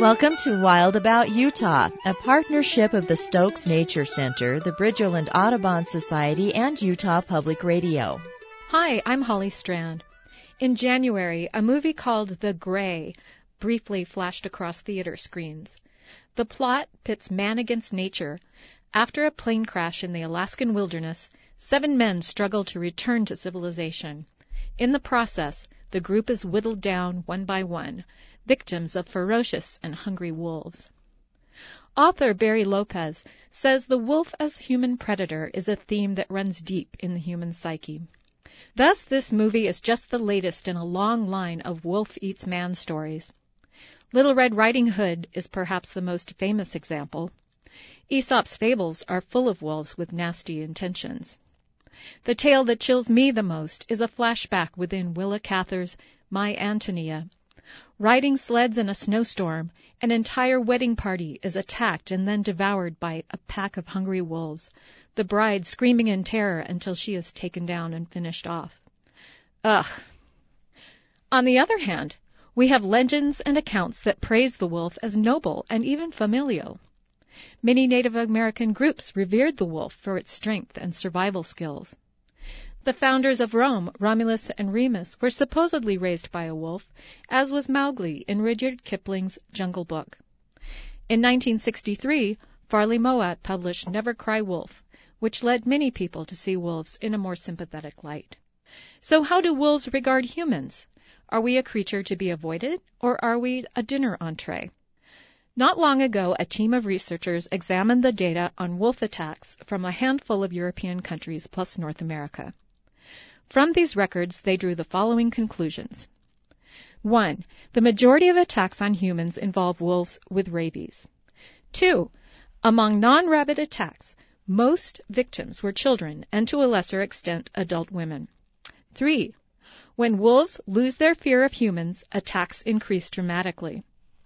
Welcome to Wild About Utah, a partnership of the Stokes Nature Center, the Bridgerland Audubon Society, and Utah Public Radio. Hi, I'm Holly Strand. In January, a movie called The Gray briefly flashed across theater screens. The plot pits man against nature. After a plane crash in the Alaskan wilderness, 7 men struggle to return to civilization. In the process, the group is whittled down one by one, victims of ferocious and hungry wolves. Author Barry Lopez says the wolf as human predator is a theme that runs deep in the human psyche. Thus, this movie is just the latest in a long line of wolf eats man stories. Little Red Riding Hood is perhaps the most famous example. Aesop's fables are full of wolves with nasty intentions. The tale that chills me the most is a flashback within Willa Cather's My Antonia. Riding sleds in a snowstorm, an entire wedding party is attacked and then devoured by a pack of hungry wolves, the bride screaming in terror until she is taken down and finished off. Ugh! On the other hand, we have legends and accounts that praise the wolf as noble and even familial. Many Native American groups revered the wolf for its strength and survival skills. The founders of Rome, Romulus and Remus, were supposedly raised by a wolf, as was Mowgli in Rudyard Kipling's Jungle Book. In 1963, Farley Mowat published Never Cry Wolf, which led many people to see wolves in a more sympathetic light. So how do wolves regard humans? Are we a creature to be avoided, or are we a dinner entree? Not long ago, a team of researchers examined the data on wolf attacks from a handful of European countries plus North America. From these records, they drew the following conclusions. 1. The majority of attacks on humans involve wolves with rabies. 2. Among non-rabbit attacks, most victims were children and to a lesser extent adult women. 3. When wolves lose their fear of humans, attacks increase dramatically.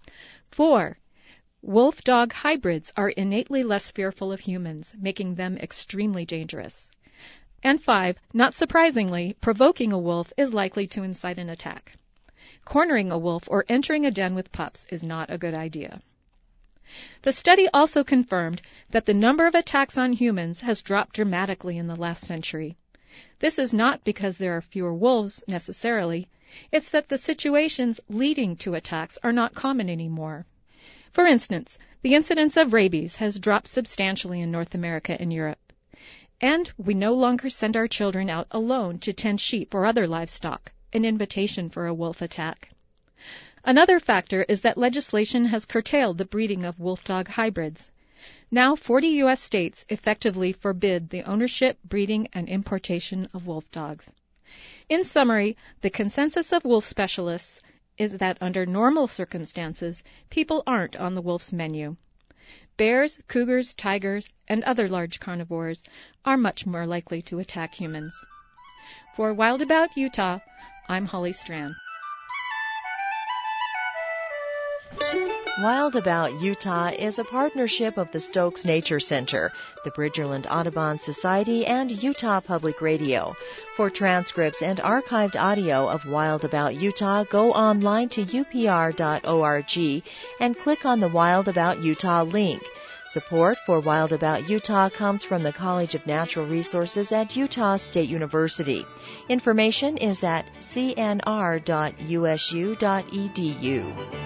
4. Wolf-dog hybrids are innately less fearful of humans, making them extremely dangerous. And 5, not surprisingly, provoking a wolf is likely to incite an attack. Cornering a wolf or entering a den with pups is not a good idea. The study also confirmed that the number of attacks on humans has dropped dramatically in the last century. This is not because there are fewer wolves, necessarily. It's that the situations leading to attacks are not common anymore. For instance, the incidence of rabies has dropped substantially in North America and Europe. And we no longer send our children out alone to tend sheep or other livestock, an invitation for a wolf attack. Another factor is that legislation has curtailed the breeding of wolf-dog hybrids. Now 40 U.S. states effectively forbid the ownership, breeding, and importation of wolf dogs. In summary, the consensus of wolf specialists is that under normal circumstances, people aren't on the wolf's menu. Bears, cougars, tigers, and other large carnivores are much more likely to attack humans. For Wild About Utah, I'm Holly Strand. Wild About Utah is a partnership of the Stokes Nature Center, the Bridgerland Audubon Society, and Utah Public Radio. For transcripts and archived audio of Wild About Utah, go online to upr.org and click on the Wild About Utah link. Support for Wild About Utah comes from the College of Natural Resources at Utah State University. Information is at cnr.usu.edu.